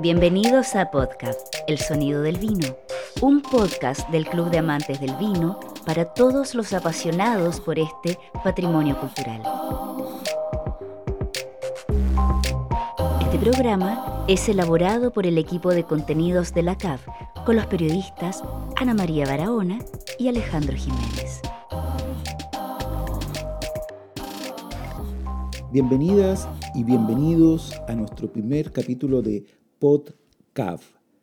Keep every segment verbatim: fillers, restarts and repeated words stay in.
Bienvenidos a Podcast, El Sonido del Vino, un podcast del Club de Amantes del Vino para todos los apasionados por este patrimonio cultural. Este programa es elaborado por el equipo de contenidos de la C A V con los periodistas Ana María Barahona y Alejandro Jiménez. Bienvenidas y bienvenidos a nuestro primer capítulo de PodCav,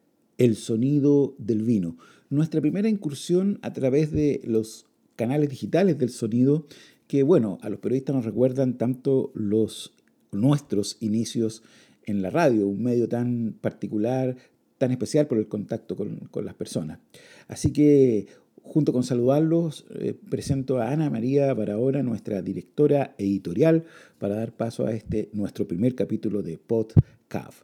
El Sonido del Vino. Nuestra primera incursión a través de los canales digitales del sonido que, bueno, a los periodistas nos recuerdan tanto los nuestros inicios en la radio, un medio tan particular, tan especial por el contacto con, con las personas. Así que, junto con saludarlos, eh, presento a Ana María Barahona, nuestra directora editorial, para dar paso a este nuestro primer capítulo de PodCav.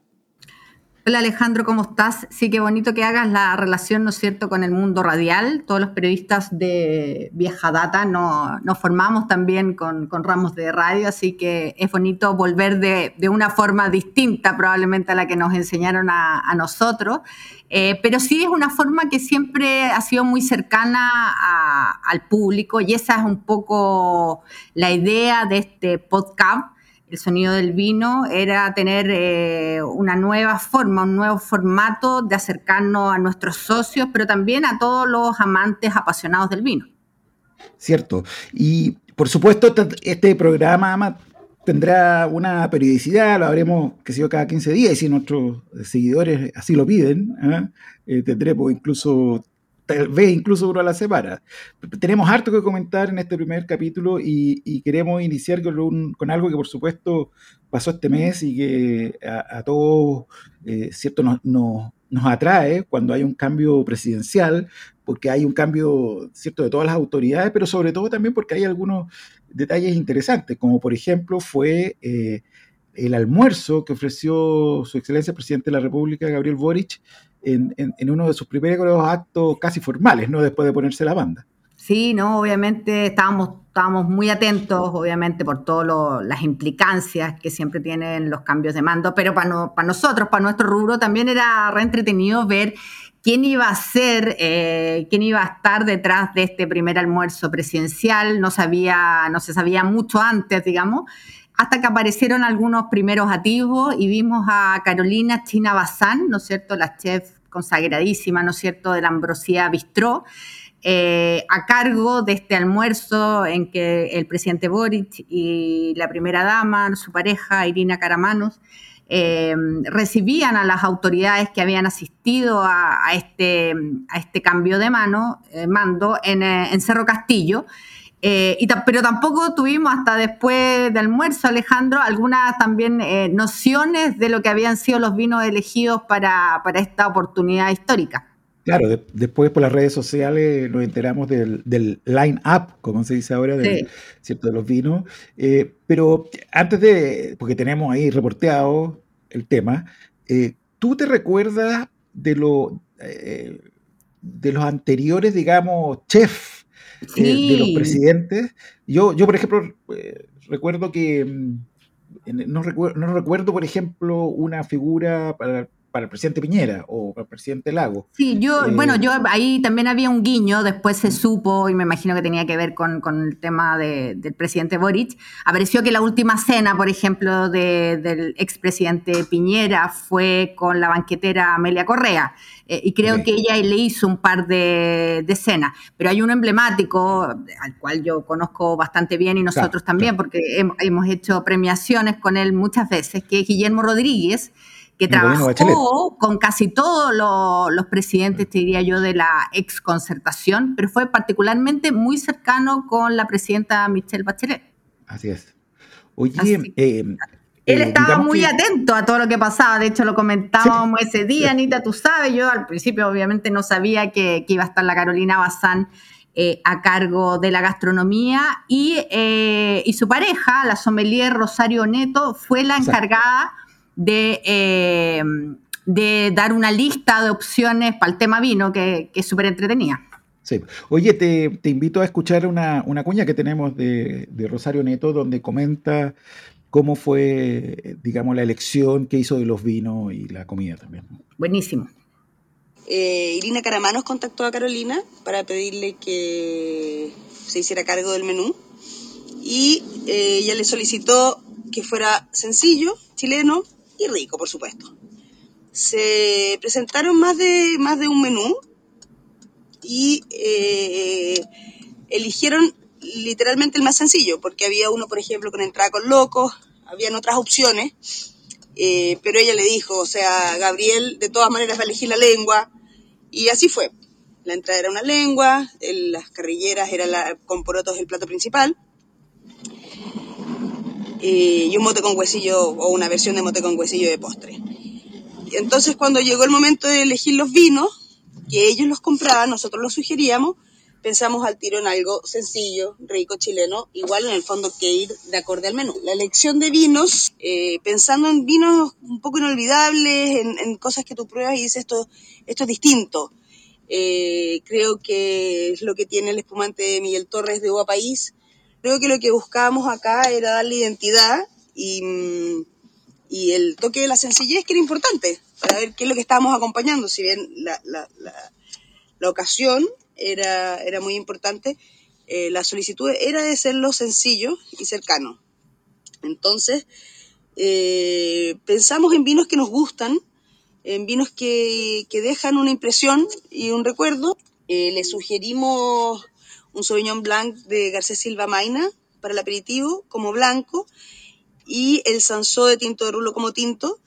Hola Alejandro, ¿cómo estás? Sí, qué bonito que hagas la relación, ¿no es cierto?, con el mundo radial. Todos los periodistas de vieja data no, nos formamos también con, con ramos de radio, así que es bonito volver de, de una forma distinta probablemente a la que nos enseñaron a, a nosotros. Eh, pero sí es una forma que siempre ha sido muy cercana a, al público y esa es un poco la idea de este podcast. El Sonido del Vino era tener eh, una nueva forma, un nuevo formato de acercarnos a nuestros socios, pero también a todos los amantes apasionados del vino. Cierto. Y por supuesto este programa tendrá una periodicidad, lo haremos, qué sé yo, cada quince días, y si nuestros seguidores así lo piden, ¿eh? Eh, tendremos incluso... tal vez incluso uno a la semana. Tenemos harto que comentar en este primer capítulo y, y queremos iniciar con, un, con algo que por supuesto pasó este mes y que a, a todos eh, cierto, nos, nos, nos atrae cuando hay un cambio presidencial, porque hay un cambio cierto de todas las autoridades, pero sobre todo también porque hay algunos detalles interesantes, como por ejemplo fue eh, el almuerzo que ofreció su excelencia el presidente de la República, Gabriel Boric, En, en, en uno de sus primeros actos casi formales, ¿no? Después de ponerse la banda. Sí, no, obviamente estábamos, estábamos muy atentos, obviamente, por todas las implicancias que siempre tienen los cambios de mando, pero para, no, para nosotros, para nuestro rubro, también era re entretenido ver quién iba a ser, eh, quién iba a estar detrás de este primer almuerzo presidencial. No sabía, no se sabía mucho antes, digamos, hasta que aparecieron algunos primeros atisbos y vimos a Carolina China Bazán, ¿no es cierto?, la chef consagradísima, ¿no es cierto?, de la Ambrosía Bistró, eh, a cargo de este almuerzo en que el presidente Boric y la primera dama, su pareja, Irina Karamanos, eh, recibían a las autoridades que habían asistido a, a, este, a este cambio de mano, eh, mando en, eh, en Cerro Castillo. Eh, y t- pero tampoco tuvimos hasta después del almuerzo, Alejandro, algunas también eh, nociones de lo que habían sido los vinos elegidos para, para esta oportunidad histórica. Claro, de, después por las redes sociales nos enteramos del, del line-up, como se dice ahora, del, Sí. ¿cierto?, de los vinos. Eh, pero antes de, porque tenemos ahí reporteado el tema, eh, ¿tú te recuerdas de, lo, eh, de los anteriores, digamos, chefs? Eh, de los Sí. presidentes? Yo, yo por ejemplo, eh, recuerdo que, mm, no, recuer- no recuerdo, por ejemplo, una figura para, para el presidente Piñera o para el presidente Lagos. Sí, yo, bueno, Eh, yo ahí también había un guiño, después se supo, y me imagino que tenía que ver con, con el tema de, del presidente Boric. Apareció que la última cena, por ejemplo, de, del expresidente Piñera fue con la banquetera Amelia Correa, eh, y creo ok, que ella le hizo un par de, de cenas. Pero hay uno emblemático, al cual yo conozco bastante bien y claro, nosotros también, claro. porque hem- hemos hecho premiaciones con él muchas veces, que es Guillermo Rodríguez, que En el gobierno de Bachelet. trabajó con casi todos los, los presidentes, te diría yo, de la exconcertación, pero fue particularmente muy cercano con la presidenta Michelle Bachelet. Así es. Oye, Así que eh, él eh, estaba digamos muy que atento a todo lo que pasaba, de hecho lo sí, comentábamos ese día, Anita, tú sabes, yo al principio obviamente no sabía que, que iba a estar la Carolina Bazán eh, a cargo de la gastronomía y, eh, y su pareja, la sommelier Rosario Neto, fue la exacto. encargada de, eh, de dar una lista de opciones para el tema vino que, que es súper entretenida. Sí. Oye, te, te invito a escuchar una, una cuña que tenemos de, de Rosario Neto, donde comenta cómo fue, digamos, la elección que hizo de los vinos y la comida también. Buenísimo. Eh, Irina Caramanos contactó a Carolina para pedirle que se hiciera cargo del menú y eh, ella le solicitó que fuera sencillo, chileno y rico, por supuesto. Se presentaron más de, más de un menú y eh, eligieron literalmente el más sencillo, porque había uno, por ejemplo, con entrada con locos, habían otras opciones, eh, pero ella le dijo, o sea, Gabriel de todas maneras va a elegir la lengua, y así fue. La entrada era una lengua, el, las carrilleras era la, con porotos el plato principal, eh, y un mote con huesillo, o una versión de mote con huesillo de postre. Entonces, cuando llegó el momento de elegir los vinos, que ellos los compraban, nosotros los sugeríamos, pensamos al tiro en algo sencillo, rico, chileno, igual en el fondo que ir de acorde al menú. La elección de vinos, eh, pensando en vinos un poco inolvidables, en, en cosas que tú pruebas y dices, esto, esto es distinto. Eh, creo que es lo que tiene el espumante de Miguel Torres de Uva País. Creo que lo que buscábamos acá era darle identidad y, y el toque de la sencillez, que era importante, para ver qué es lo que estábamos acompañando, si bien la, la, la, la ocasión era, era muy importante, eh, la solicitud era de serlo sencillo y cercano. Entonces, eh, pensamos en vinos que nos gustan, en vinos que, que dejan una impresión y un recuerdo. Eh, le sugerimos un Sauvignon Blanc de Garcés Silva Maina para el aperitivo como blanco y el Sansó de Tinto de Rulo como tinto,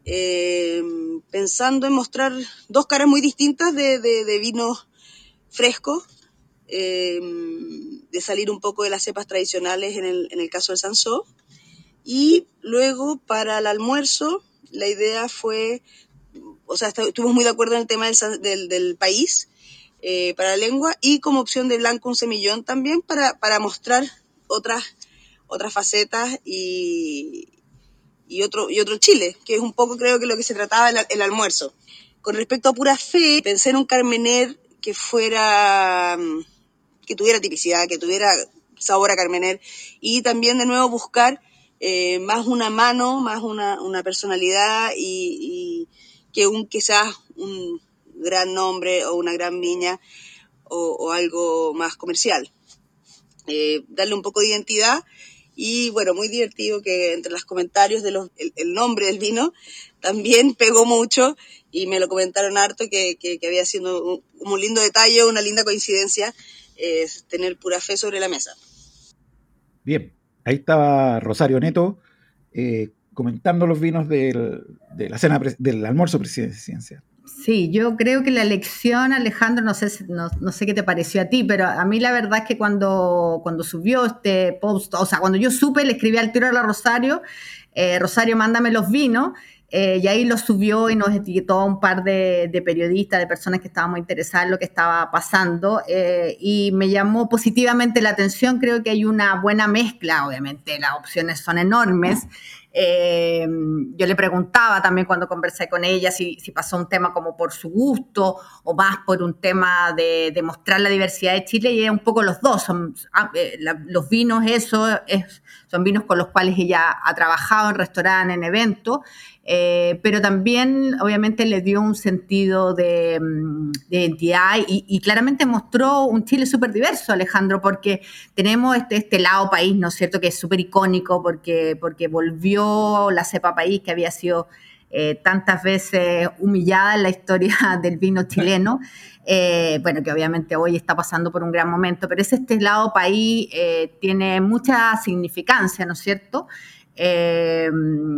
eh, pensando en mostrar dos caras muy distintas de, de, de vinos frescos, eh, de salir un poco de las cepas tradicionales en el, en el caso del Sansó. Y luego para el almuerzo la idea fue, o sea, estuvimos muy de acuerdo en el tema del, del, del país, eh, para la lengua, y como opción de blanco un semillón también para, para mostrar otras, otras facetas y, y, otro, y otro Chile, que es un poco creo que lo que se trataba el, el almuerzo. Con respecto a pura fe, pensé en un Carmener que fuera, que tuviera tipicidad, que tuviera sabor a Carmener, y también de nuevo buscar eh, más una mano, más una, una personalidad y, y que un quizás un gran nombre o una gran viña o, o algo más comercial. Eh, darle un poco de identidad y bueno, muy divertido que entre los comentarios de los, el, el nombre del vino también pegó mucho y me lo comentaron harto que, que, que había sido un, un lindo detalle, una linda coincidencia, eh, tener pura fe sobre la mesa. Bien, ahí estaba Rosario Neto eh, comentando los vinos del, de la cena, del almuerzo presidencial. Sí, yo creo que la elección, Alejandro, no sé, no, no sé qué te pareció a ti, pero a mí la verdad es que cuando, cuando subió este post, o sea, cuando yo supe, le escribí al tiro a la Rosario, eh, Rosario, mándame los vinos, eh, y ahí lo subió y nos etiquetó a un par de, de periodistas, de personas que estábamos interesadas en lo que estaba pasando, eh, y me llamó positivamente la atención. Creo que hay una buena mezcla, obviamente las opciones son enormes. Eh, yo le preguntaba también cuando conversé con ella si, si pasó un tema como por su gusto o más por un tema de, de mostrar la diversidad de Chile, y es un poco los dos. Son, eh, la, los vinos, eso es, son vinos con los cuales ella ha trabajado en restaurantes, en eventos, eh, pero también obviamente le dio un sentido de, de identidad y, y claramente mostró un Chile súper diverso, Alejandro, porque tenemos este, este lado país, ¿no es cierto?, que es súper icónico porque, porque volvió la cepa país que había sido eh, tantas veces humillada en la historia del vino chileno, eh, bueno, que obviamente hoy está pasando por un gran momento, pero ese este lado país eh, tiene mucha significancia, ¿no es cierto?, Eh,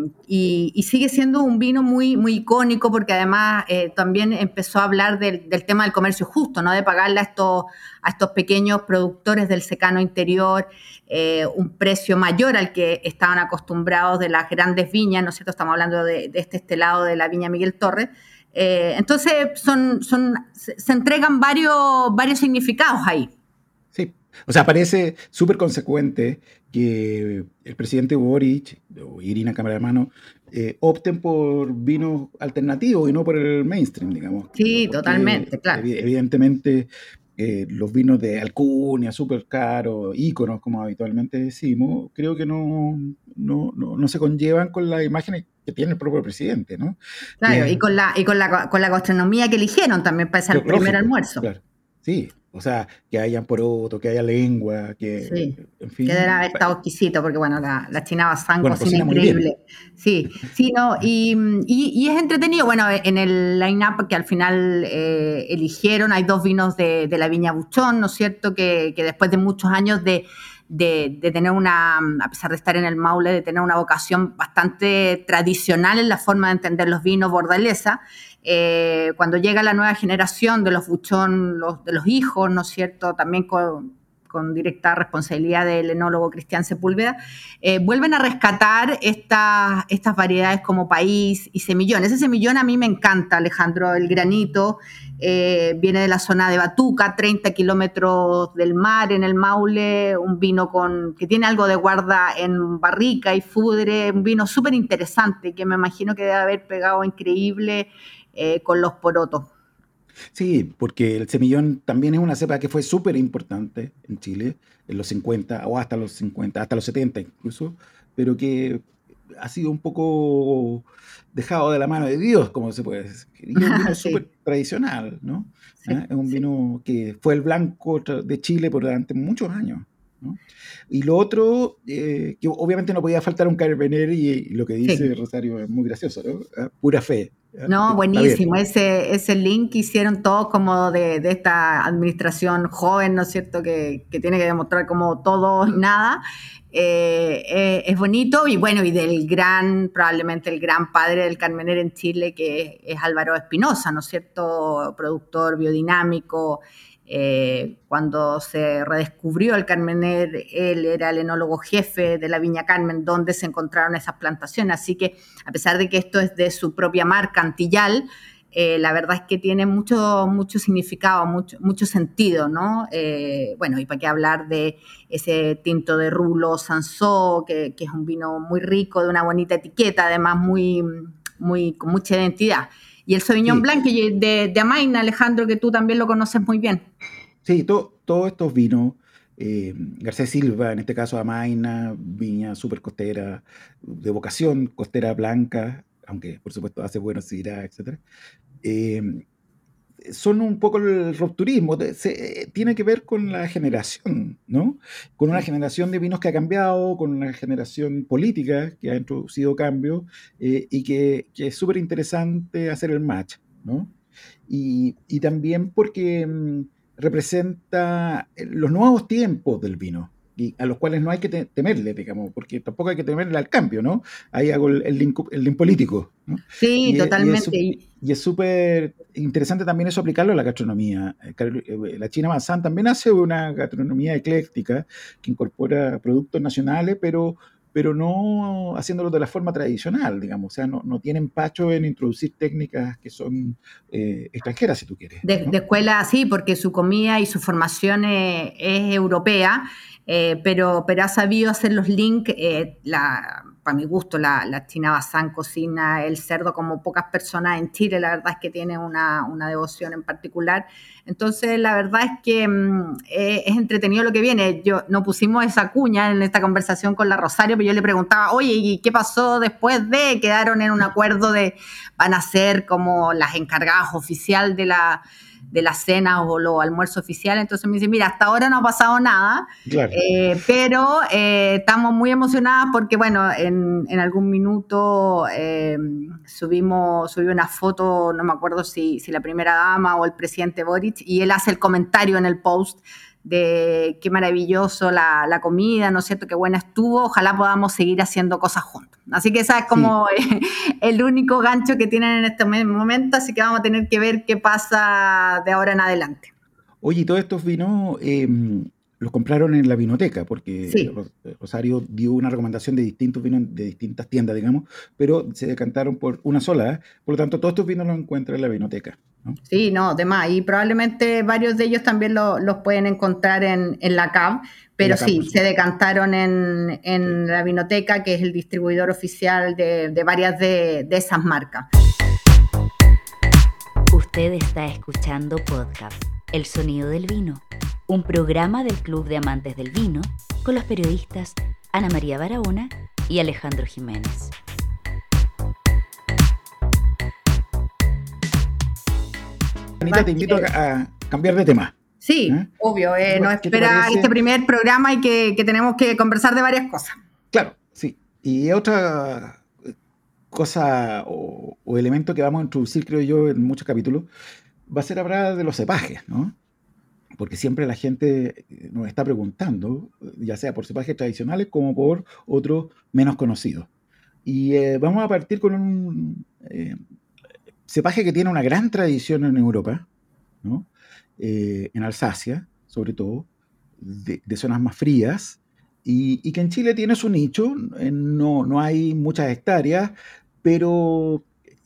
y, y sigue siendo un vino muy, muy icónico porque además eh, también empezó a hablar del, del tema del comercio justo, ¿no?, de pagarle a estos, a estos pequeños productores del secano interior eh, un precio mayor al que estaban acostumbrados de las grandes viñas, ¿no es cierto? Estamos hablando de, de este, este lado de la viña Miguel Torres. Eh, entonces son, son, se, se entregan varios, varios significados ahí. Sí, o sea, parece súper consecuente que el presidente Boric o Irina Caramanos eh, opten por vinos alternativos y no por el mainstream, digamos. Sí, Porque totalmente, claro. evidentemente eh, los vinos de alcurnia, súper caros, íconos, como habitualmente decimos, creo que no, no, no, no se conllevan con las imágenes que tiene el propio presidente, ¿no? Claro, Que, y con la, y con la, con la gastronomía que eligieron también para ese lógico, primer almuerzo. claro. Sí, o sea, que hayan poroto, que haya lengua, que, Sí, en que debe fin. haber estado exquisito, porque bueno, la, la China Bazán Bueno, cocina cocina muy bien. increíble. Sí, sí, no, y, y, y es entretenido. Bueno, en el line-up que al final eh, eligieron, hay dos vinos de, de la Viña Buchón, ¿no es cierto? Que, que después de muchos años de, de, de tener una, a pesar de estar en el Maule, de tener una vocación bastante tradicional en la forma de entender los vinos bordalesa, eh, cuando llega la nueva generación de los Buchón, los, de los hijos, ¿no es cierto? También con, con directa responsabilidad del enólogo Cristian Sepúlveda, eh, vuelven a rescatar estas, estas variedades como País y Semillón. Ese Semillón a mí me encanta, Alejandro, el granito, eh, viene de la zona de Batuca, treinta kilómetros del mar en el Maule, un vino con, que tiene algo de guarda en barrica y fudre, un vino súper interesante que me imagino que debe haber pegado increíble eh, con los porotos. Sí, porque el semillón también es una cepa que fue súper importante en Chile en los cincuenta o hasta los cincuenta, hasta los setenta incluso, pero que ha sido un poco dejado de la mano de Dios, como se puede decir. Y es un vino Sí, súper tradicional, ¿no? sí, ¿Ah? Es un sí. vino que fue el blanco tra- de Chile por durante muchos años, ¿no? Y lo otro, eh, que obviamente no podía faltar un Carmener, y, y lo que dice Sí. Rosario es muy gracioso, ¿no? Ah, Pura fe. ¿Ah? No, Está bien. buenísimo. Ese, ese link que hicieron todos como de, de esta administración joven, ¿no es cierto? Que, que tiene que demostrar como todo y nada. Eh, eh, es bonito y bueno, y del gran, probablemente el gran padre del Carmener en Chile, que es Álvaro Espinosa, ¿no es cierto? Productor biodinámico. Eh, cuando se redescubrió el Carmener, él era el enólogo jefe de la Viña Carmen, donde se encontraron esas plantaciones. Así que, a pesar de que esto es de su propia marca, Antillal, eh, la verdad es que tiene mucho, mucho significado, mucho, mucho sentido, ¿no? Eh, bueno, y para qué hablar de ese tinto de Rulo Sansó, que, que es un vino muy rico, de una bonita etiqueta, además muy, muy, con mucha identidad. Y el Sauvignon Sí. Blanc de, de Amaina, Alejandro, que tú también lo conoces muy bien. Sí, to- todos estos vinos, eh, García Silva, en este caso Amaina, viña súper costera, de vocación costera blanca, aunque por supuesto hace buenos sidra, etcétera, eh, son un poco el rupturismo, de- se- eh, tiene que ver con la generación, ¿no? Con una generación de vinos que ha cambiado, con una generación política que ha introducido cambios, eh, y que, que es súper interesante hacer el match, ¿no? Y, y también porque mm, representa eh, los nuevos tiempos del vino, y a los cuales no hay que te- temerle, digamos, porque tampoco hay que temerle al cambio, ¿no? Ahí hago el, el link, el link político, ¿no? Sí, Y, es- y es totalmente. sup- Y, y es súper interesante también eso aplicarlo a la gastronomía. Eh, Carol- eh, La China Manzán también hace una gastronomía ecléctica que incorpora productos nacionales, pero, pero no haciéndolo de la forma tradicional, digamos. O sea, no, no tiene empacho en introducir técnicas que son eh, extranjeras, si tú quieres, de, de ¿no? escuela, sí, porque su comida y su formación es, es europea, eh, pero, pero ha sabido hacer los links, eh, la, para mi gusto, la, la China Bazán cocina el cerdo como pocas personas en Chile, la verdad es que tiene una, una devoción en particular. Entonces, la verdad es que mm, eh, es entretenido lo que viene. Yo no pusimos esa cuña en esta conversación con la Rosario, pero yo le preguntaba, oye, ¿y qué pasó después de? Quedaron en un acuerdo de, van a ser como las encargadas oficial de la de la cena o los almuerzos oficiales. Entonces me dice, mira, hasta ahora no ha pasado nada, Claro. eh, pero eh, estamos muy emocionadas porque, bueno, en, en algún minuto eh, subimos, subí una foto, no me acuerdo si, si la primera dama o el presidente Boric, y él hace el comentario en el post de qué maravilloso la, la comida, ¿no es cierto? Qué buena estuvo, ojalá podamos seguir haciendo cosas juntos. Así que esa es como Sí. el único gancho que tienen en este momento, así que vamos a tener que ver qué pasa de ahora en adelante. Oye, y todos estos vinos eh, los compraron en la vinoteca, porque Sí, Ros- Rosario dio una recomendación de distintos vinos de distintas tiendas, digamos, pero se decantaron por una sola. ¿Eh? Por lo tanto, todos estos vinos los encuentran en la vinoteca, ¿no? sí, no, demás. Y probablemente varios de ellos también lo- los pueden encontrar en, en la C A V, En pero la cava, por sí, se supuesto. decantaron en, Sí. en la Vinoteca, que es el distribuidor oficial de, de varias de, de esas marcas. Usted está escuchando podcast El sonido del vino, un programa del Club de Amantes del Vino con los periodistas Ana María Barahona y Alejandro Jiménez. Anita, te invito a, a cambiar de tema. Sí, ¿Eh? obvio, eh, nos ¿Qué te espera parece? este primer programa y que, que tenemos que conversar de varias cosas. Claro, sí. Y otra cosa o, o elemento que vamos a introducir, creo yo, en muchos capítulos, va a ser hablar de los cepajes, ¿no? Porque siempre la gente nos está preguntando, ya sea por cepajes tradicionales como por otros menos conocidos. Y eh, vamos a partir con un eh, cepaje que tiene una gran tradición en Europa, ¿no? Eh, en Alsacia, sobre todo, de, de zonas más frías, y, y que en Chile tiene su nicho. Eh, no, no hay muchas hectáreas, pero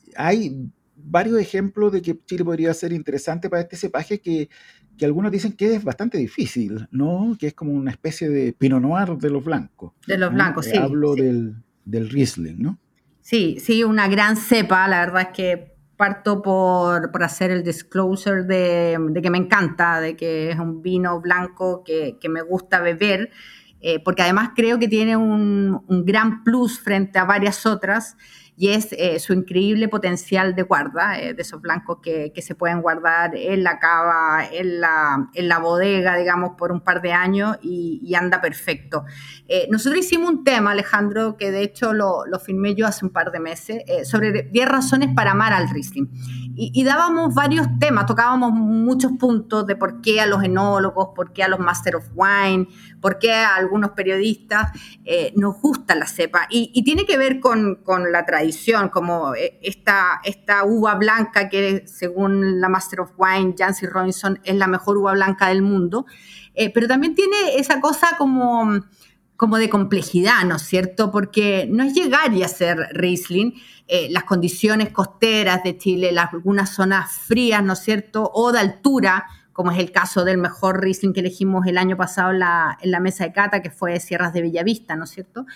hay varios ejemplos de que Chile podría ser interesante para este cepaje que, que algunos dicen que es bastante difícil, ¿no? Que es como una especie de Pinot Noir de los blancos. De los ¿no? blancos, Eh, sí. Hablo sí. del, del Riesling, ¿no? Sí, sí, una gran cepa. La verdad es que parto por, por hacer el disclosure de, de que me encanta, de que es un vino blanco que, que me gusta beber, eh, porque además creo que tiene un, un gran plus frente a varias otras, y es eh, su increíble potencial de guarda, eh, de esos blancos que, que se pueden guardar en la cava, en la, en la bodega, digamos, por un par de años y, y anda perfecto. Eh, nosotros hicimos un tema, Alejandro, que de hecho lo, lo filmé yo hace un par de meses, eh, sobre diez razones para amar al Riesling. Y, y dábamos varios temas, tocábamos muchos puntos de por qué a los enólogos, por qué a los Master of Wine, por qué a algunos periodistas eh, nos gusta la cepa. Y, y tiene que ver con, con la tradición, como esta, esta uva blanca que según la Master of Wine, Jancis Robinson, es la mejor uva blanca del mundo. Eh, pero también tiene esa cosa como... como de complejidad, ¿no es cierto? Porque no es llegar y hacer Riesling, eh, las condiciones costeras de Chile, las, algunas zonas frías, ¿no es cierto? O de altura, como es el caso del mejor Riesling que elegimos el año pasado en la, en la mesa de cata, que fue Sierras de Bellavista, ¿no es cierto?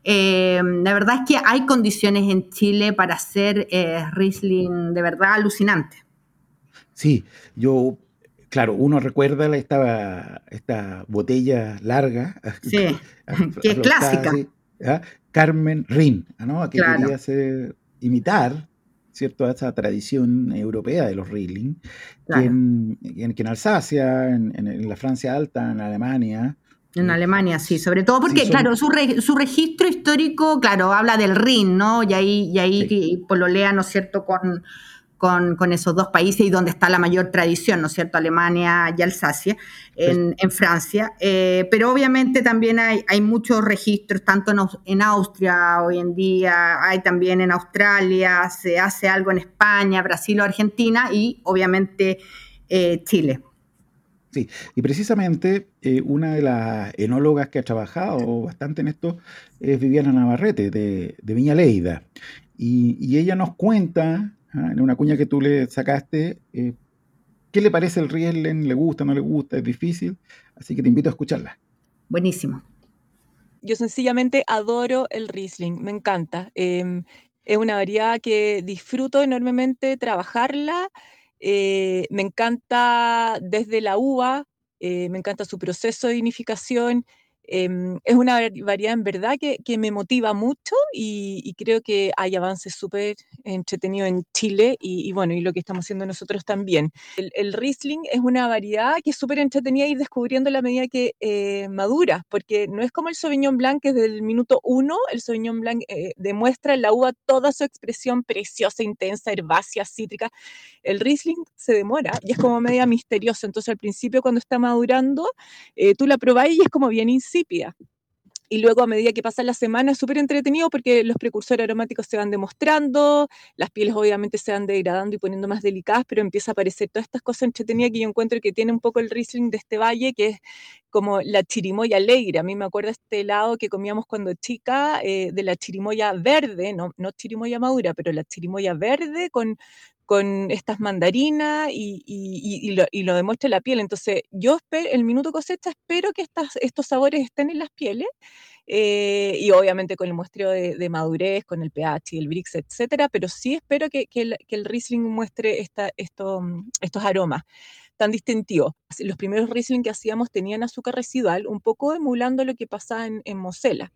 Eh, la verdad es que hay condiciones en Chile para hacer eh, Riesling de verdad alucinante. Sí, yo... Claro, uno recuerda esta, esta botella larga, sí, que es clásica. Así, ¿ah? Carmen Rin, ¿no? Que claro. quería hacer, imitar, ¿cierto?, a esa tradición europea de los Riesling, claro. que, en, en, que en Alsacia, en, en, en la Francia Alta, en Alemania. En Alemania, sí, sobre todo porque, sí, son... claro, su, re, su registro histórico, claro, habla del Rin, ¿no? Y ahí, y ahí sí. pololea, ¿no es cierto?, con... Con, con esos dos países y donde está la mayor tradición, ¿no es cierto?, Alemania y Alsacia, en, en Francia. Eh, pero obviamente también hay, hay muchos registros, tanto en, en Austria hoy en día, hay también en Australia, se hace algo en España, Brasil o Argentina y obviamente eh, Chile. Sí, y precisamente eh, una de las enólogas que ha trabajado bastante en esto es Viviana Navarrete, de, de Viña Lleida. Y, y ella nos cuenta, ¿ah?, en una cuña que tú le sacaste, eh, qué le parece el Riesling, le gusta, no le gusta, es difícil. Así que te invito a escucharla. Buenísimo. Yo sencillamente adoro el Riesling, me encanta. Eh, es una variedad que disfruto enormemente trabajarla. Eh, me encanta desde la uva, eh, me encanta su proceso de vinificación. Eh, es una variedad en verdad que, que me motiva mucho y, y creo que hay avances súper entretenidos en Chile y, y bueno, y lo que estamos haciendo nosotros también. El, el Riesling es una variedad que es súper entretenida ir descubriendo a la medida que eh, madura, porque no es como el Sauvignon Blanc, que desde el minuto uno el Sauvignon Blanc eh, demuestra en la uva toda su expresión preciosa, intensa, herbácea, cítrica. El Riesling se demora y es como media misterioso, entonces al principio cuando está madurando, eh, tú la probás y es como bien insípida. Y luego a medida que pasan las semanas es súper entretenido porque los precursores aromáticos se van demostrando, las pieles obviamente se van degradando y poniendo más delicadas, pero empieza a aparecer todas estas cosas entretenidas que yo encuentro que tiene un poco el Riesling de este valle, que es como la chirimoya alegre. A mí me acuerda este helado que comíamos cuando chica, eh, de la chirimoya verde, no, no chirimoya madura, pero la chirimoya verde con... con estas mandarinas y, y, y, lo, y lo demuestra la piel. Entonces, yo espero, el minuto cosecha espero que estas, estos sabores estén en las pieles, eh, y obviamente con el muestreo de, de madurez, con el pH y el Brix, etcétera, pero sí espero que, que, el, que el Riesling muestre esta, esto, estos aromas. tan distintivo. Los primeros Riesling que hacíamos tenían azúcar residual, un poco emulando lo que pasaba en, en Mosela.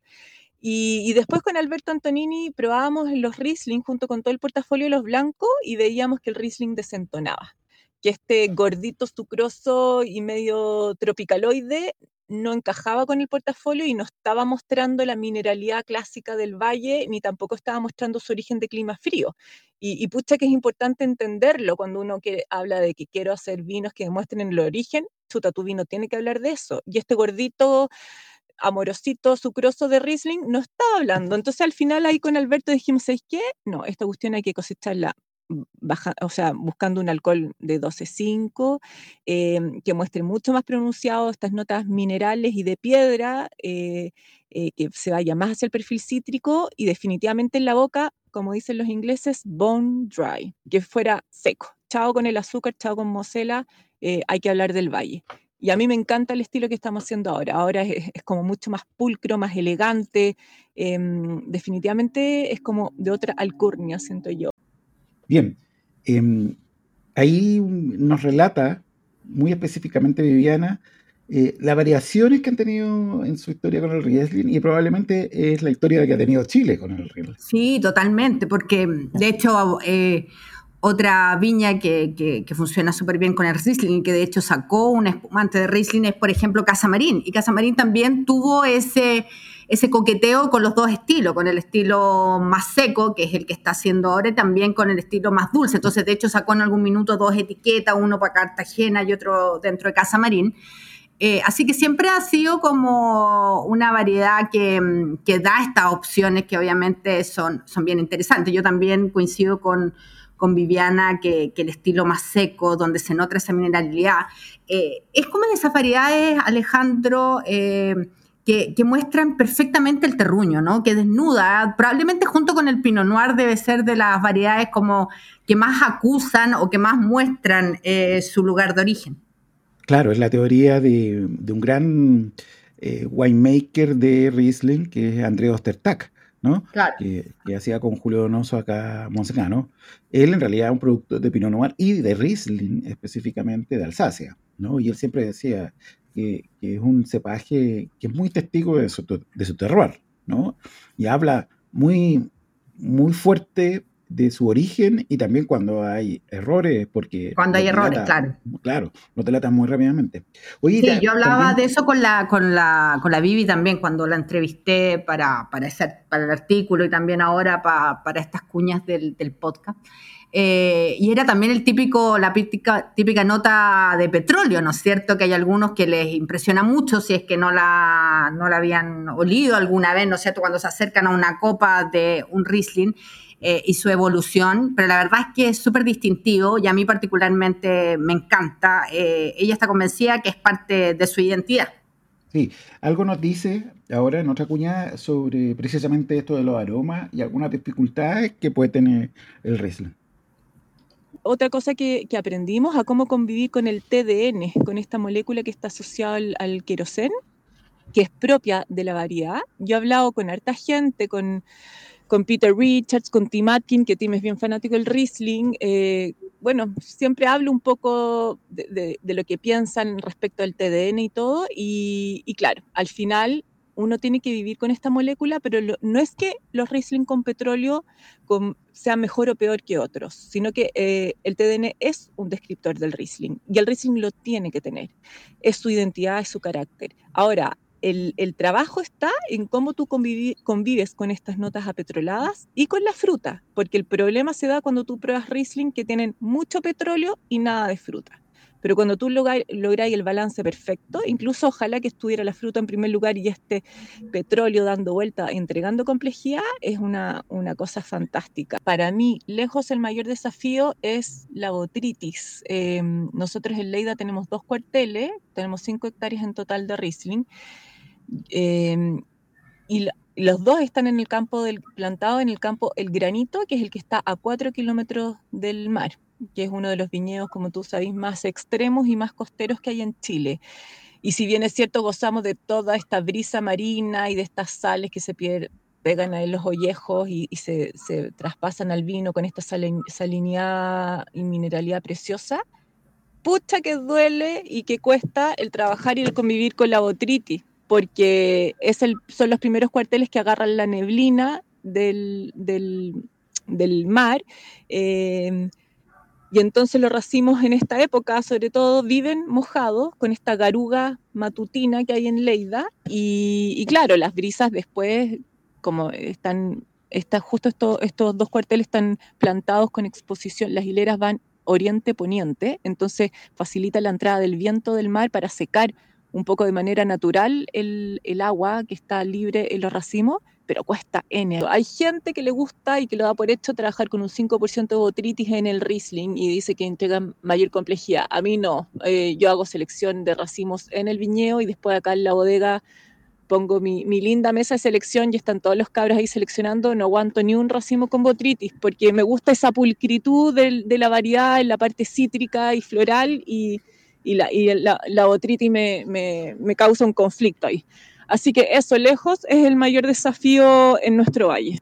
Y, y después con Alberto Antonini probábamos los Riesling junto con todo el portafolio de los blancos y veíamos que el Riesling desentonaba, que este gordito sucroso y medio tropicaloide no encajaba con el portafolio y no estaba mostrando la mineralidad clásica del valle, ni tampoco estaba mostrando su origen de clima frío. Y, y pucha que es importante entenderlo cuando uno quiere, habla de que quiero hacer vinos que demuestren el origen, chuta, tu vino tiene que hablar de eso. Y este gordito amorosito, sucroso de Riesling, no estaba hablando. Entonces al final ahí con Alberto dijimos, ¿sabes qué? No, esta cuestión hay que cosecharla baja, o sea, buscando un alcohol de doce punto cinco, eh, que muestre mucho más pronunciado estas notas minerales y de piedra, eh, eh, que se vaya más hacia el perfil cítrico y definitivamente en la boca, como dicen los ingleses, bone dry, que fuera seco. Chao con el azúcar, chao con Mosela, eh, hay que hablar del valle. Y a mí me encanta el estilo que estamos haciendo ahora. Ahora es, es como mucho más pulcro, más elegante. Eh, definitivamente es como de otra alcurnia, siento yo. Bien, eh, ahí nos relata muy específicamente Viviana eh, las variaciones que han tenido en su historia con el Riesling y probablemente es la historia que ha tenido Chile con el Riesling. Sí, totalmente, porque de hecho eh, otra viña que, que, que funciona súper bien con el Riesling y que de hecho sacó un espumante de Riesling es, por ejemplo, Casa Marín. Y Casa Marín también tuvo ese, ese coqueteo con los dos estilos, con el estilo más seco, que es el que está haciendo ahora, y también con el estilo más dulce. Entonces, de hecho, sacó en algún minuto dos etiquetas, uno para Cartagena y otro dentro de Casa Marín. Eh, así que siempre ha sido como una variedad que, que da estas opciones que obviamente son, son bien interesantes. Yo también coincido con, con Viviana que, que el estilo más seco, donde se nota esa mineralidad, eh, es como de esas variedades, Alejandro, eh, que, que muestran perfectamente el terruño, ¿no? Que desnuda, probablemente junto con el Pinot Noir debe ser de las variedades como que más acusan o que más muestran eh, su lugar de origen. Claro, es la teoría de, de un gran eh, winemaker de Riesling, que es André Ostertag, ¿no? Claro. Que, que hacía con Julio Donoso acá Monsecano. Él en realidad es un producto de Pinot Noir y de Riesling, específicamente de Alsacia, ¿no? Y él siempre decía que, que es un cepaje que es muy testigo de su, de su terroir, ¿no? Y habla muy, muy fuerte de su origen y también cuando hay errores, porque Cuando hay errores, delata, claro. Claro, lo delatan muy rápidamente. Oye, Sí, ta, yo hablaba también, de eso con la, con la, con la Vivi también cuando la entrevisté para, para, ese, para el artículo y también ahora para, para estas cuñas del, del podcast. Eh, y era también el típico, la típica, típica nota de petróleo, ¿no es cierto? Que hay algunos que les impresiona mucho si es que no la, no la habían olido alguna vez, ¿no es cierto? Cuando se acercan a una copa de un Riesling. Eh, y su evolución, pero la verdad es que es súper distintivo y a mí particularmente me encanta. Eh, ella está convencida que es parte de su identidad. sí, algo nos dice ahora en otra cuña sobre precisamente esto de los aromas y algunas dificultades que puede tener el Riesling. Otra cosa que, que aprendimos a cómo convivir con el T D N, con esta molécula que está asociada al, al querosén, que es propia de la variedad. Yo he hablado con harta gente, con, con Peter Richards, con Tim Atkin, que Tim es bien fanático del Riesling. Eh, bueno, siempre hablo un poco de, de, de lo que piensan respecto al T D N y todo, y, y claro, al final uno tiene que vivir con esta molécula, pero lo, no es que los Riesling con petróleo con, sean mejor o peor que otros, sino que eh, el T D N es un descriptor del Riesling, y el Riesling lo tiene que tener. Es su identidad, es su carácter. Ahora, El, el trabajo está en cómo tú convivi, convives con estas notas apetroladas y con la fruta, porque el problema se da cuando tú pruebas Riesling que tienen mucho petróleo y nada de fruta. Pero cuando tú logras el balance perfecto, incluso ojalá que estuviera la fruta en primer lugar y este petróleo dando vuelta, entregando complejidad, es una, una cosa fantástica. Para mí, lejos el mayor desafío es la botrytis. Eh, nosotros en Lleida tenemos dos cuarteles, tenemos cinco hectáreas en total de Riesling, eh, y la, los dos están en el campo del, plantado en el campo El Granito, que es el que está a cuatro kilómetros del mar, que es uno de los viñedos, como tú sabes, más extremos y más costeros que hay en Chile. Y si bien es cierto, gozamos de toda esta brisa marina y de estas sales que se pierden, pegan ahí los ollejos y, y se, se traspasan al vino con esta salin, salinidad y mineralidad preciosa, pucha que duele y que cuesta el trabajar y el convivir con la botrytis, porque es el, son los primeros cuarteles que agarran la neblina del, del, del mar, eh, y entonces los racimos en esta época, sobre todo, viven mojados con esta garuga matutina que hay en Lleida, y, y claro, las brisas después, como están, está, justo esto, estos dos cuarteles están plantados con exposición, las hileras van oriente-poniente, entonces facilita la entrada del viento del mar para secar un poco de manera natural el, el agua que está libre en los racimos, pero cuesta N. Hay gente que le gusta y que lo da por hecho trabajar con un cinco por ciento de botrytis en el Riesling y dice que entrega mayor complejidad. A mí no, eh, yo hago selección de racimos en el viñedo y después acá en la bodega pongo mi, mi linda mesa de selección y están todos los cabros ahí seleccionando. No aguanto ni un racimo con botrytis porque me gusta esa pulcritud de, de la variedad en la parte cítrica y floral, y, y, la, y la, la botrytis me, me, me causa un conflicto ahí. Así que eso, lejos, es el mayor desafío en nuestro valle.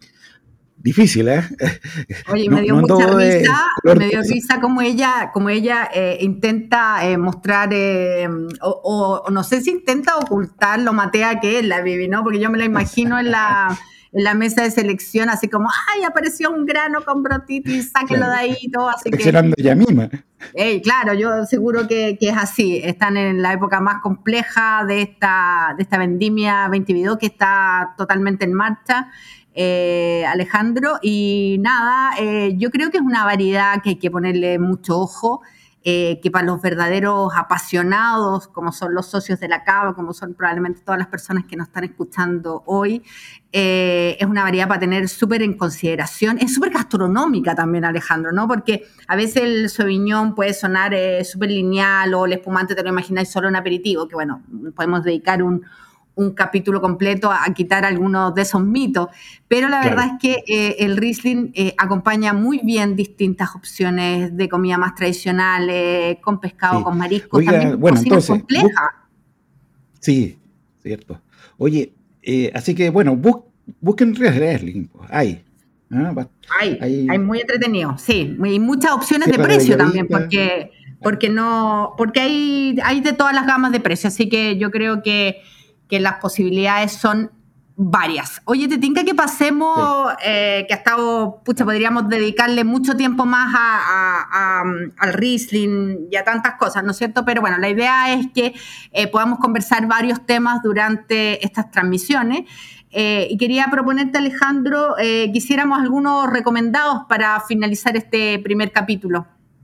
Difícil, ¿eh? Oye, no, me dio no mucha risa, me dio rosa. risa como ella, como ella eh, intenta eh, mostrar, eh, o, o, o no sé si intenta ocultar lo matea que es la Vivi, ¿no? Porque yo me la imagino en la, en la mesa de selección, así como, ¡ay, apareció un grano con brotitis, sáquenlo Claro. de ahí y todo! Así Seleccionando que, ella misma. hey, claro, yo seguro que, que es así. Están en la época más compleja de esta, de esta vendimia veintveintidós que está totalmente en marcha. Eh, Alejandro, y nada, eh, yo creo que es una variedad que hay que ponerle mucho ojo, eh, que para los verdaderos apasionados, como son los socios de la Cava, como son probablemente todas las personas que nos están escuchando hoy, eh, es una variedad para tener súper en consideración. Es súper gastronómica también, Alejandro, ¿no? Porque a veces el Sauvignon puede sonar eh, súper lineal, o el espumante te lo imagináis solo en aperitivo, que bueno, podemos dedicar un un capítulo completo a, a quitar algunos de esos mitos, pero la Claro. verdad es que eh, el Riesling eh, acompaña muy bien distintas opciones de comida más tradicionales, con pescado, Sí. con mariscos, Oiga, también bueno, cocinas entonces, complejas. bus- sí, cierto. Oye, eh, así que bueno, bus- busquen Riesling, pues, hay. ¿ah? Va- Hay, hay hay muy entretenido, sí, y muchas opciones de Sierra de precio también, Bellavista. porque, porque no, porque hay, hay de todas las gamas de precio, así que yo creo que, que las posibilidades son varias. Oye, te tinca que pasemos, Sí. eh, que ha estado, pucha, podríamos dedicarle mucho tiempo más a, a- a- al Riesling y a tantas cosas, ¿no es cierto? Pero bueno, la idea es que eh, podamos conversar varios temas durante estas transmisiones. Eh, y quería proponerte, Alejandro, eh, quisiéramos algunos recomendados para finalizar este primer capítulo.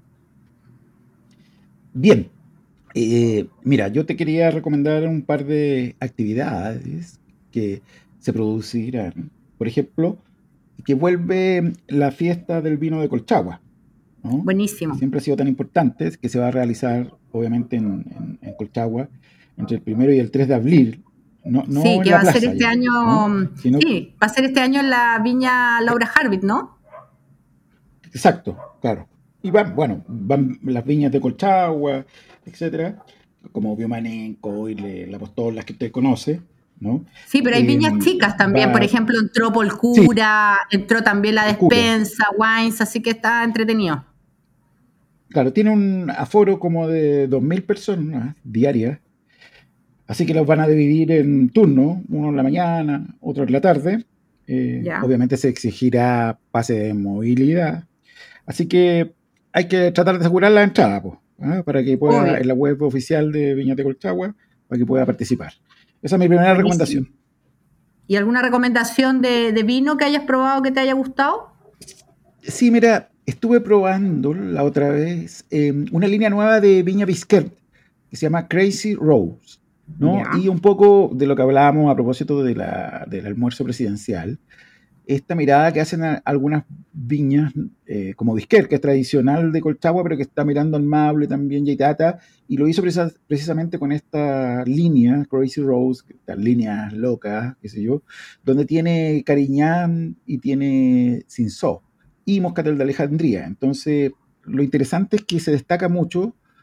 Bien. Eh, mira, yo te quería recomendar un par de actividades que se producirán. Por ejemplo, que vuelve la fiesta del vino de Colchagua, ¿no? Buenísimo. Que siempre ha sido tan importante, que se va a realizar obviamente en, en, en Colchagua entre el primero y el tres de abril. No, no Sí, en que la va a ser plaza este ya, año, ¿no? Sino, sí, va a ser este año en la viña Laura Harvit, ¿no? exacto, claro. Y van, bueno, van las viñas de Colchagua, etcétera, como Biomanenco y le- la Apostol, las que usted conoce, ¿no? Sí, pero hay Eh, viñas chicas también, por va, ejemplo, entró sí, Polcura, entró también la el cura. Despensa, Wines, así que está entretenido. Claro, tiene un aforo como de dos mil personas diarias, así que los van a dividir en turnos, uno en la mañana, otro en la tarde. Eh, Ya. obviamente se exigirá pase de movilidad, así que hay que tratar de asegurar la entrada, pues, ¿ah? Para que pueda, Obvio. en la web oficial de Viñas de Colchagua, para que pueda participar. Esa es mi primera Buenísimo. recomendación. ¿Y alguna recomendación de, de vino que hayas probado que te haya gustado? Sí, mira, estuve probando la otra vez eh, una línea nueva de Viña Bisquet que se llama Crazy Rose, ¿no? Ya. Y un poco de lo que hablábamos a propósito de la, del almuerzo presidencial, esta mirada que hacen a- algunas viñas eh, como Bisquet, que es tradicional de Colchagua, pero que está mirando al Maule también, Yaitata, y lo hizo precisa- precisamente con esta línea, Crazy Rose, estas líneas locas, qué sé yo, donde tiene Cariñán y tiene Cinsault y Moscatel de Alejandría. Entonces, lo interesante es que se destaca mucho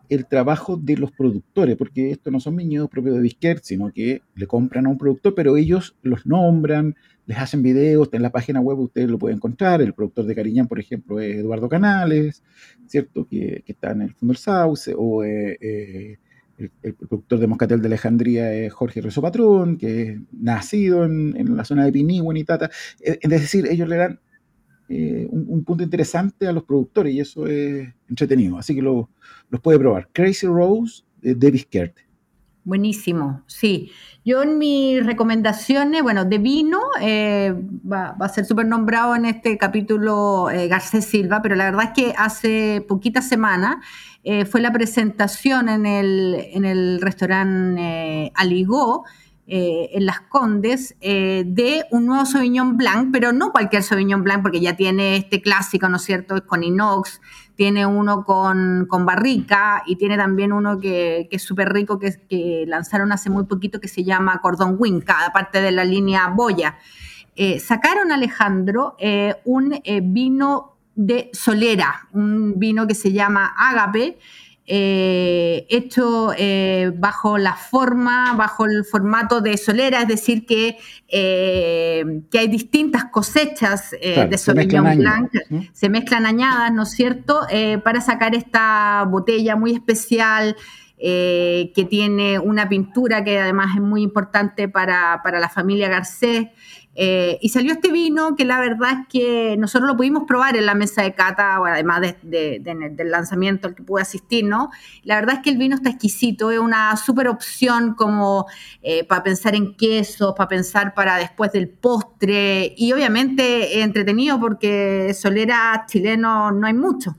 el trabajo de los productores, porque estos no son viñedos propios de Bisquer, sino que le compran a un productor, pero ellos los nombran, les hacen videos, en la página web ustedes lo pueden encontrar. El productor de Cariñán, por ejemplo, es Eduardo Canales, ¿cierto? Que, que está en el Fondo del Sauce, o eh, eh, el, el productor de Moscatel de Alejandría es Jorge Rezo Patrón, que es nacido en, en la zona de Pinihue, Tata. Es, es decir, ellos le dan eh, un, un punto interesante a los productores y eso es entretenido, así que lo, los puede probar. Crazy Rose de David Kert. Buenísimo, sí. Yo en mis recomendaciones, bueno, de vino, eh, va, va a ser súper nombrado en este capítulo eh, Garcés Silva, pero la verdad es que hace poquitas semanas eh, fue la presentación en el, en el restaurante eh, Aligó, eh, en Las Condes, eh, de un nuevo Sauvignon Blanc, pero no cualquier Sauvignon Blanc, porque ya tiene este clásico, ¿no es cierto?, es con inox, tiene uno con, con barrica y tiene también uno que, que es súper rico, que, que lanzaron hace muy poquito, que se llama Cordon Winca, aparte de la línea Boya. Eh, sacaron, Alejandro, eh, un eh, vino de Solera, un vino que se llama Ágape, eh, hecho eh, bajo la forma, bajo el formato de Solera, es decir, que, eh, que hay distintas cosechas eh, claro, de Sauvignon Blanc, ¿no? Se mezclan añadas, ¿no es cierto?, eh, para sacar esta botella muy especial, eh, que tiene una pintura que además es muy importante para, para la familia Garcés. Eh, y salió este vino que la verdad es que nosotros lo pudimos probar en la mesa de cata, bueno, además de, de, de, del lanzamiento al que pude asistir, ¿no? La verdad es que el vino está exquisito, es una súper opción como eh, para pensar en quesos, para pensar para después del postre, y obviamente entretenido porque Solera chileno no hay mucho.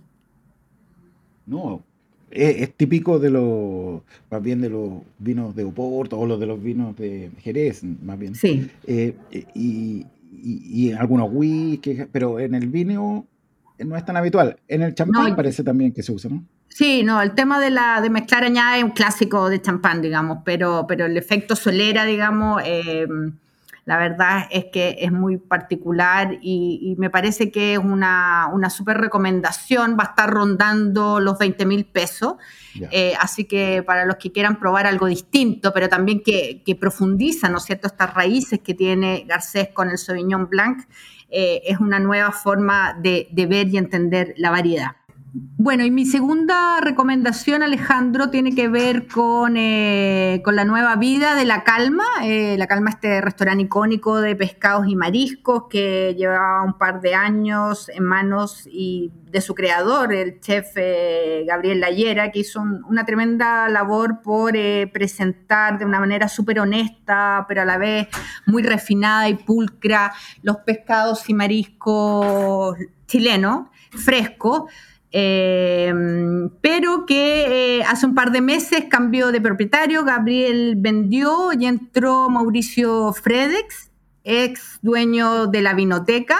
No, es, es típico de los, más bien de los vinos de Oporto o los de los vinos de Jerez, más bien. Sí. Eh, y, y, y en algunos whisky, pero en el vino no es tan habitual. En el champán No, parece también que se usa, ¿no? sí, no, el tema de, la, de mezclar añadas es un clásico de champán, digamos, pero, pero el efecto Solera, digamos, eh, la verdad es que es muy particular y, y me parece que es una, una súper recomendación, va a estar rondando los veinte mil pesos, eh, así que para los que quieran probar algo distinto, pero también que, que profundizan, ¿no es cierto?, estas raíces que tiene Garcés con el Sauvignon Blanc, eh, es una nueva forma de, de ver y entender la variedad. Bueno, y mi segunda recomendación, Alejandro, tiene que ver con, eh, con la nueva vida de La Calma. Eh, La Calma, este restaurante icónico de pescados y mariscos que llevaba un par de años en manos y de su creador, el chef eh, Gabriel Layera, que hizo un, una tremenda labor por eh, presentar de una manera súper honesta, pero a la vez muy refinada y pulcra, los pescados y mariscos chilenos, frescos. Eh, pero que eh, hace un par de meses cambió de propietario, Gabriel vendió y entró Mauricio Fredex, ex dueño de la vinoteca,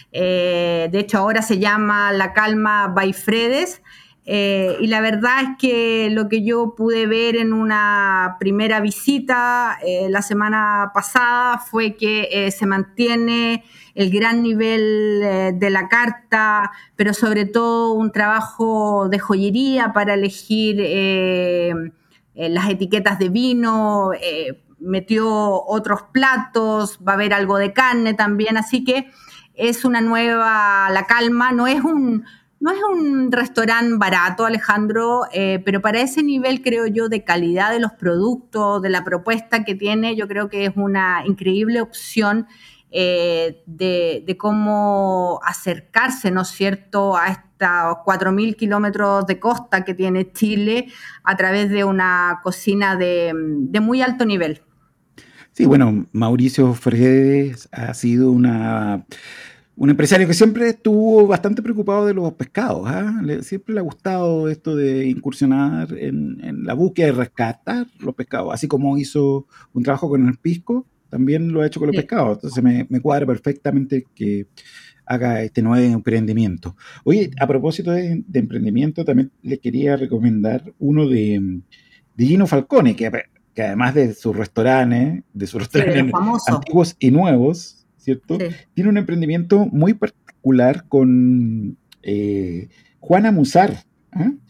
eh, de hecho ahora se llama La Calma by Fredes, eh, y la verdad es que lo que yo pude ver en una primera visita eh, la semana pasada fue que eh, se mantiene el gran nivel eh, de la carta, pero sobre todo un trabajo de joyería para elegir eh, eh, las etiquetas de vino, eh, metió otros platos, va a haber algo de carne también, así que es una nueva La Calma, no es un, no es un restaurante barato, Alejandro, eh, pero para ese nivel, creo yo, de calidad de los productos, de la propuesta que tiene, yo creo que es una increíble opción Eh, de, de cómo acercarse, ¿no es cierto?, a estos cuatro mil kilómetros de costa que tiene Chile a través de una cocina de, de muy alto nivel. Sí, bueno, Mauricio Fredes ha sido una, un empresario que siempre estuvo bastante preocupado de los pescados, ¿eh? Le, siempre le ha gustado esto de incursionar en, en la búsqueda de rescatar los pescados, así como hizo un trabajo con el pisco, también lo ha hecho con los Sí. pescados. Entonces me, me cuadra perfectamente que haga este nuevo emprendimiento. Oye, a propósito de, de emprendimiento, también le quería recomendar uno de, de Gino Falcone, que, que además de sus restaurantes, de sus Sí, de los restaurantes famosos. antiguos y nuevos, ¿cierto? Sí. Tiene un emprendimiento muy particular con eh, Juana Musar, ¿eh?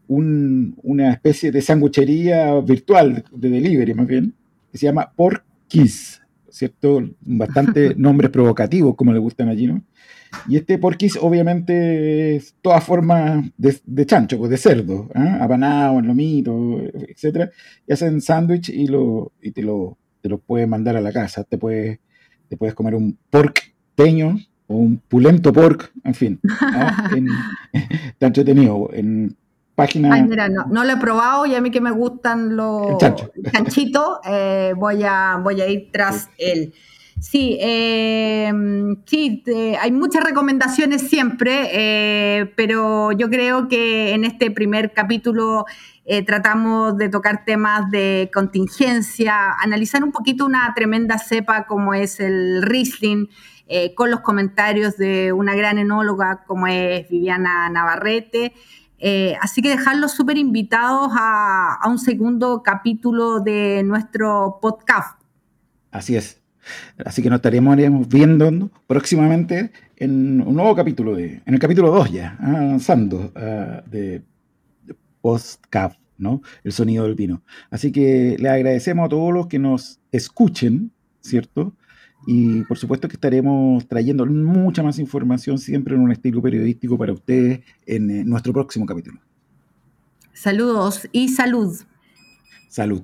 un, una especie de sanguchería virtual, de delivery más bien, que se llama Porky's, ¿cierto? Bastante nombres provocativos, como le gustan allí, ¿no? Y este Porky's obviamente es toda forma de, de chancho, pues de cerdo, ¿eh? Apanado, en lomito, etcétera. Y hacen sándwich y, lo, y te lo te lo pueden mandar a la casa. Te puedes, te puedes comer un porkteño o un pulento pork, en fin. ¿eh? En, está entretenido. En página... Ay, mira, no, no lo he probado y a mí que me gustan los chancho. chanchitos, eh, voy, a, voy a ir tras sí. él. Sí, eh, sí eh, hay muchas recomendaciones siempre, eh, pero yo creo que en este primer capítulo eh, tratamos de tocar temas de contingencia, analizar un poquito una tremenda cepa como es el Riesling, eh, con los comentarios de una gran enóloga como es Viviana Navarrete. Eh, así que dejarlos súper invitados a, a un segundo capítulo de nuestro podcast. Así es. Así que nos estaremos viendo próximamente en un nuevo capítulo, de, en el capítulo dos ya, avanzando uh, de, de podcast, ¿no? El sonido del vino. Así que le agradecemos a todos los que nos escuchen, ¿cierto? Y por supuesto que estaremos trayendo mucha más información siempre en un estilo periodístico para ustedes en, en nuestro próximo capítulo. Saludos y salud. Salud.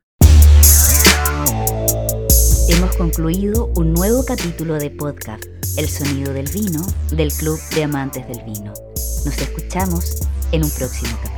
Hemos concluido un nuevo capítulo de podcast, El Sonido del Vino, del Club de Amantes del Vino. Nos escuchamos en un próximo capítulo.